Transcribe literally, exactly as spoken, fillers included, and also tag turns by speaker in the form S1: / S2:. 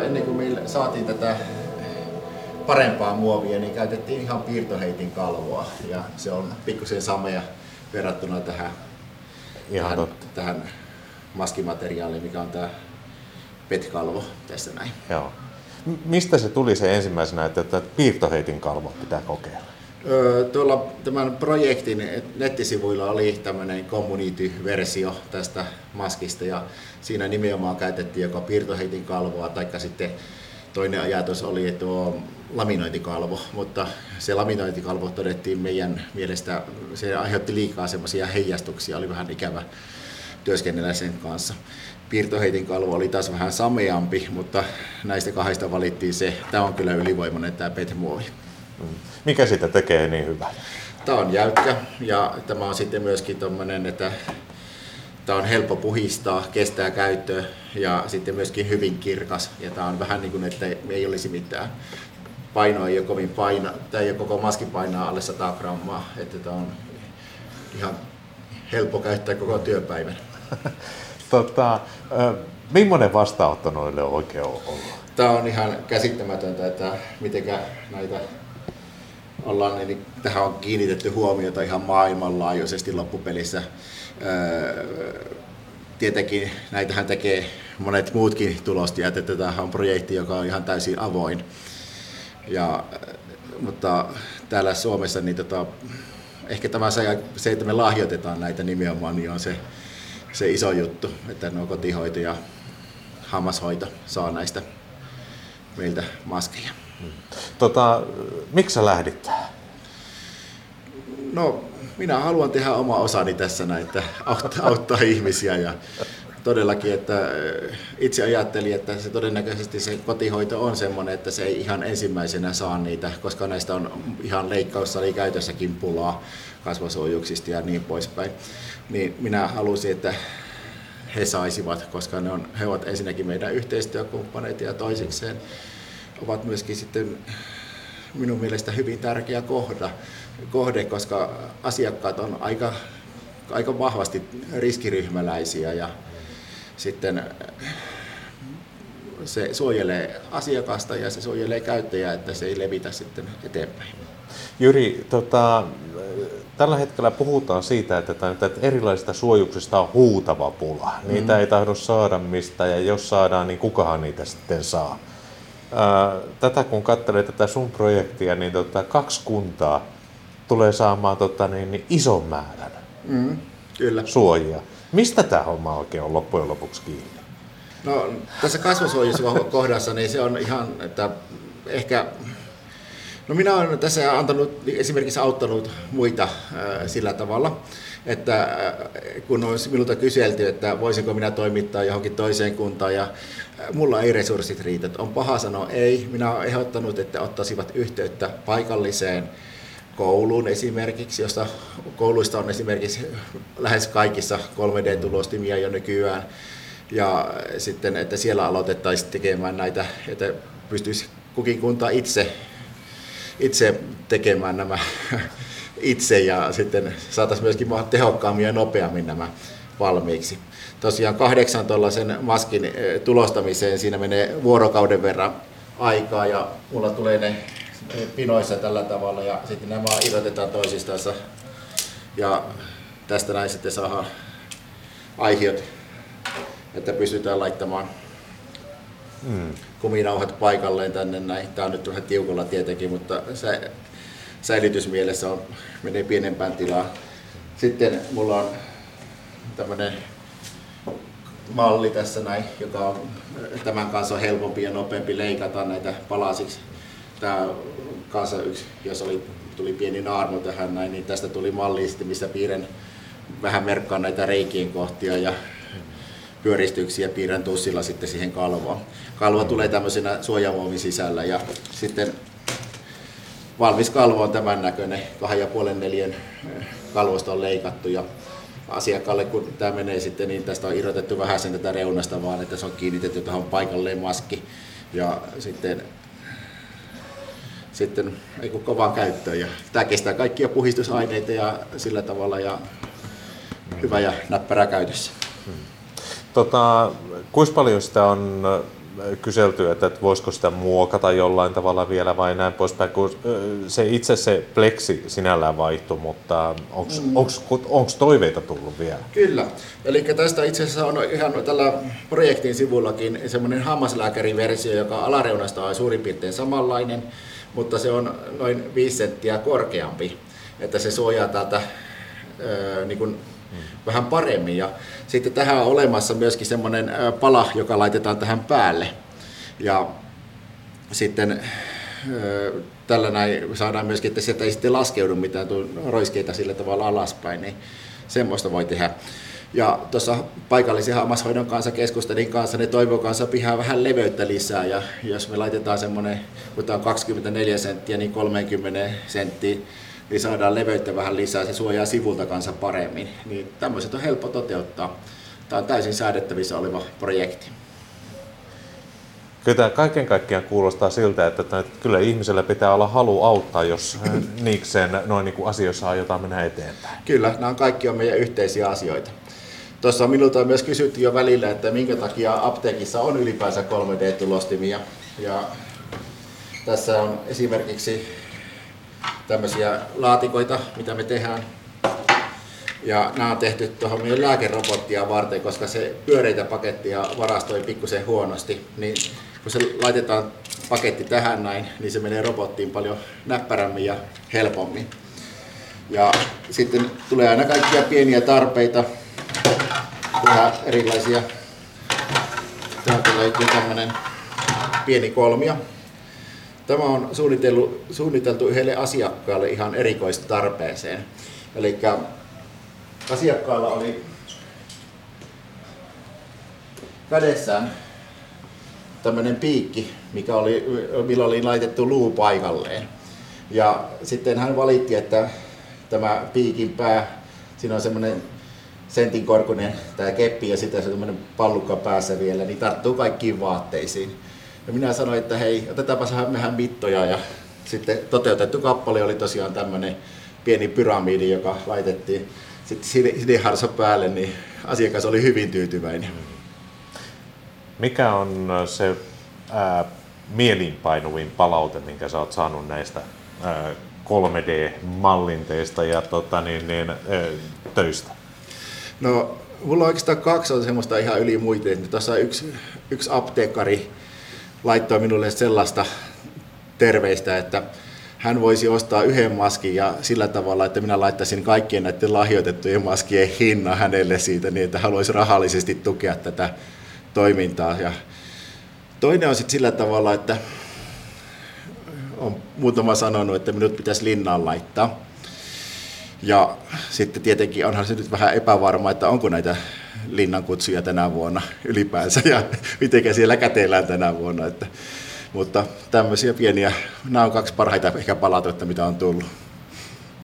S1: ennen kuin meillä saatiin tätä parempaa muovia, niin käytettiin ihan piirtoheitin kalvoa. Ja se on pikkusen samea verrattuna tähän, tähän, tähän maskimateriaaliin, mikä on tämä P E T-kalvo tässä näin.
S2: Joo. Mistä se tuli se ensimmäisenä, että piirtoheitin kalvo pitää kokeilla?
S1: Öö, tuolla tämän projektin nettisivuilla oli tämmöinen community-versio tästä maskista ja siinä nimenomaan käytettiin joko piirtoheitin kalvoa tai sitten toinen ajatus oli tuo laminointikalvo, mutta se laminointikalvo todettiin meidän mielestä, se aiheutti liikaa semmoisia heijastuksia, oli vähän ikävä työskennellä sen kanssa. Piirtoheitin kalvo oli taas vähän sameampi, mutta näistä kahdesta valittiin se. Tämä on kyllä ylivoimainen tämä P E T-muovi.
S2: Mikä sitä tekee niin hyvää?
S1: Tämä on jäykkä ja tämä on sitten myöskin tommoinen, että tämä on helppo puhistaa, kestää käyttöä ja sitten myöskin hyvin kirkas. Ja tämä on vähän niin kuin, että ei olisi mitään. Paino ei ole kovin paina, tämä ei ole koko maski painaa alle sata grammaa, että tämä on ihan helppo käyttää koko työpäivän.
S2: Tota, millainen vastaanotto noille on oikein ollut?
S1: Tämä on ihan käsittämätöntä, että mitenkä näitä ollaan, niin tähän on kiinnitetty huomiota ihan maailmanlaajuisesti loppupelissä. Tietenkin näitähän tekee monet muutkin tulostijat, että tämä on projekti, joka on ihan täysin avoin. Ja, mutta täällä Suomessa niin tota, ehkä tämä se, että me lahjoitetaan näitä nimenomaan, niin on se, se iso juttu, että nuo kotihoito ja hammashoito saa näistä meiltä maskeja.
S2: Tota, miksi sä lähdit tähän?
S1: No, minä haluan tehdä oma osani tässä näin, että auttaa, auttaa ihmisiä ja todellakin, että itse ajattelin, että se todennäköisesti se kotihoito on semmoinen, että se ei ihan ensimmäisenä saa niitä, koska näistä on ihan leikkaussalikäytössäkin pulaa kasvosuojuksista ja niin poispäin. Niin minä halusin, että he saisivat, koska ne on, he ovat ensinnäkin meidän yhteistyökumppaneita ja toisekseen ovat myöskin sitten minun mielestä hyvin tärkeä kohda, kohde, koska asiakkaat on aika, aika vahvasti riskiryhmäläisiä ja sitten se suojelee asiakasta ja se suojelee käyttäjää, että se ei levitä sitten eteenpäin.
S2: Jyri, tota, tällä hetkellä puhutaan siitä, että erilaisista suojuksista on huutava pula. Niitä mm. ei tahdo saada mistä ja jos saadaan, niin kukahan niitä sitten saa. Tätä kun katselee tätä sun projektia, niin tota, kaksi kuntaa tulee saamaan tota, niin, niin ison määrän
S1: mm, kyllä.
S2: suojia. Mistä tämä homma oikein on loppujen lopuksi kiinni?
S1: No, tässä kasvosuojuskohdassa niin se on ihan, että ehkä, no minä olen tässä antanut, esimerkiksi auttanut muita ää, sillä tavalla, että ää, kun on minulta kyselty, että voisinko minä toimittaa johonkin toiseen kuntaan ja ää, mulla ei resurssit riitä. On paha sanoa ei. Minä olen ehdottanut, että ottaisivat yhteyttä paikalliseen kouluun esimerkiksi, josta kouluista on esimerkiksi lähes kaikissa kolme D-tulostimia jo nykyään. Ja sitten, että siellä aloitettaisiin tekemään näitä, että pystyisi kukin kunta itse, itse tekemään nämä itse ja sitten saataisiin myöskin tehokkaammin ja nopeammin nämä valmiiksi. Tosiaan kahdeksan tuollaisen maskin tulostamiseen siinä menee vuorokauden verran aikaa ja mulla tulee ne pinoissa tällä tavalla ja sitten nämä irrotetaan toisistansa ja tästä näin sitten saadaan aihiot, että pystytään laittamaan mm. kuminauhat paikalleen tänne näin. Tämä on nyt vähän tiukalla tietenkin, mutta sä, säilytysmielessä on, menee pienempään tilaan. Sitten mulla on tämmöinen malli tässä näin, joka on, tämän kanssa on helpompi ja nopeampi leikata näitä palasiksi. Tämä kanssa yksi, jos oli, tuli pieni naarmu tähän näin, niin tästä tuli malli, missä piirrän vähän merkkaan näitä reikien kohtia ja pyöristyksiä piirrän tussilla sitten siihen kalvoon. Kalvo tulee tämmöisenä suojamuovin sisällä ja sitten valmis kalvo on tämän näköinen, kahden ja puolen neljän kalvosta on leikattu ja asiakkaalle kun tämä menee sitten, niin tästä on irrotettu vähän sen tätä reunasta vaan, että se on kiinnitetty tähän paikalleen maski ja sitten sitten ei kun kovaan käyttöön ja tämä kestää kaikkia puhistusaineita ja sillä tavalla ja hyvä ja näppärä käytössä.
S2: Tota, kuinka paljon sitä on kyselty, että, että voisiko sitä muokata jollain tavalla vielä vai näin poispäin, kun se itse se pleksi sinällään vaihtui, mutta onko mm. toiveita tullut vielä?
S1: Kyllä. Eli tästä itse asiassa on ihan tällä projektin sivullakin semmoinen hammaslääkäriversio, joka alareunasta on suurin piirtein samanlainen, mutta se on noin viisi senttiä korkeampi, että se suojaa täältä öö, niin kuin vähän paremmin. Ja sitten tähän on olemassa myöskin semmoinen pala, joka laitetaan tähän päälle. Ja sitten tällä näin saadaan myöskin, että sieltä ei sitten laskeudu mitään roiskeita sillä tavalla alaspäin, niin semmoista voi tehdä. Ja tuossa paikallisen hammashoidon kanssa keskustelin kanssa, ne toivoo kanssa pihaa vähän leveyttä lisää. Ja jos me laitetaan semmoinen, kun tämä on kaksikymmentäneljä senttiä, niin kolmekymmentä senttiä, niin saadaan leveyttä vähän lisää, se suojaa sivulta kanssa paremmin. Niin tämmöiset on helppo toteuttaa. Tämä on täysin säädettävissä oleva projekti.
S2: Kyllä tämä kaiken kaikkiaan kuulostaa siltä, että kyllä ihmisellä pitää olla halu auttaa, jos niikseen noin niin kuin asioissa aiotaan mennä eteenpäin.
S1: Kyllä, nämä kaikki on meidän yhteisiä asioita. Tuossa minulta on myös kysytty jo välillä, että minkä takia apteekissa on ylipäänsä kolme D-tulostimia. Ja tässä on esimerkiksi tämmöisiä laatikoita, mitä me tehdään. Ja nämä on tehty tuohon meidän lääkerobottia varten, koska se pyöreitä pakettia varastoi pikkusen huonosti. Niin kun se laitetaan paketti tähän näin, niin se menee robottiin paljon näppärämmin ja helpommin. Ja sitten tulee aina kaikkia pieniä tarpeita, tehdään erilaisia. Täältä löytyy tämmöinen pieni kolmio. Tämä on suunniteltu, suunniteltu yhdelle asiakkaalle ihan erikoista tarpeeseen. Eli asiakkaalla oli kädessään tämmöinen piikki, mikä oli, millä oli laitettu luu paikalleen. Ja sitten hän valitti, että tämä piikin pää, siinä on semmoinen sentin korkuinen tämä keppi ja sitten se semmoinen pallukka päässä vielä, niin tarttuu kaikkiin vaatteisiin. Ja minä sanoin, että hei, otetaanpa vähän mittoja, ja sitten toteutettu kappale oli tosiaan tämmöinen pieni pyramidi, joka laitettiin sitten siniharso päälle, niin asiakas oli hyvin tyytyväinen.
S2: Mikä on se ää, mielinpainuvin palaute, minkä sä oot saanut näistä ää, kolme D-mallinteista ja tota, niin, niin, ää, töistä?
S1: No, mulla oikeastaan kaksi on semmoista ihan yli muita. Tuossa yksi, yksi apteekkari laittoi minulle sellaista terveistä, että hän voisi ostaa yhden maskin ja sillä tavalla, että minä laittaisin kaikkien näiden lahjoitettujen maskien hinnan hänelle siitä, niin että haluaisi rahallisesti tukea tätä toimintaa. Ja toinen on sitten sillä tavalla, että on muutama sanonut, että minut pitäisi linnaan laittaa. Ja sitten tietenkin onhan se nyt vähän epävarma, että onko näitä linnan kutsuja tänä vuonna ylipäänsä ja mitenkä siellä käteillään tänä vuonna. Että, mutta tämmöisiä pieniä, nämä on kaksi parhaita ehkä palautetta, mitä on tullut.